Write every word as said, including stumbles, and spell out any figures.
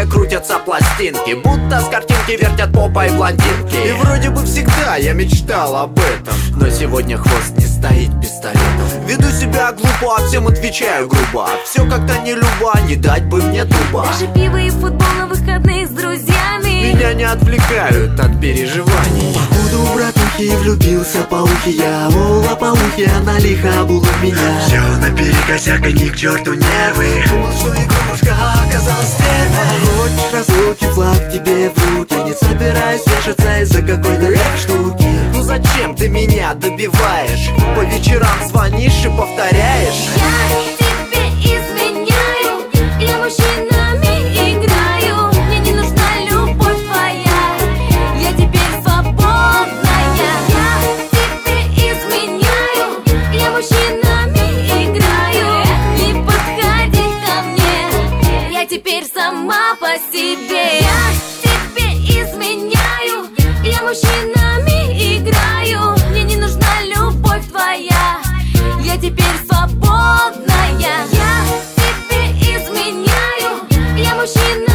крутятся пластинки, будто с картинки вертят попой блондинки. И вроде бы всегда я мечтал об этом, но сегодня хвост не стоит пистолетом. Веду себя глупо, а всем отвечаю грубо. Все как-то не любо, не дать бы мне дуба. Даже пиво и футбол на выходные с друзьями меня не отвлекают от переживаний. Походу у братухи влюбился по ухе я. О, лопоухи, она лихо обула меня. Все наперекосяк, и ни к черту нервы. Думал, что игрушка оказалась стервой. Хочешь разлуки, флаг тебе в руки. Не собираюсь вешаться из-за какой-то штуки. Ну зачем ты меня добиваешь? По вечерам звонишь и повторяешь: я тебе изменяю, я мужчинами играю. Мне не нужна любовь твоя, я теперь свободная. Я тебе изменяю, я мужчинами играю. Не подходи ко мне, я теперь сама по себе. Я тебе изменяю, я мужчинами играю. Мне не нужна любовь твоя, я теперь свободная. Я тебе изменяю, я мужчина.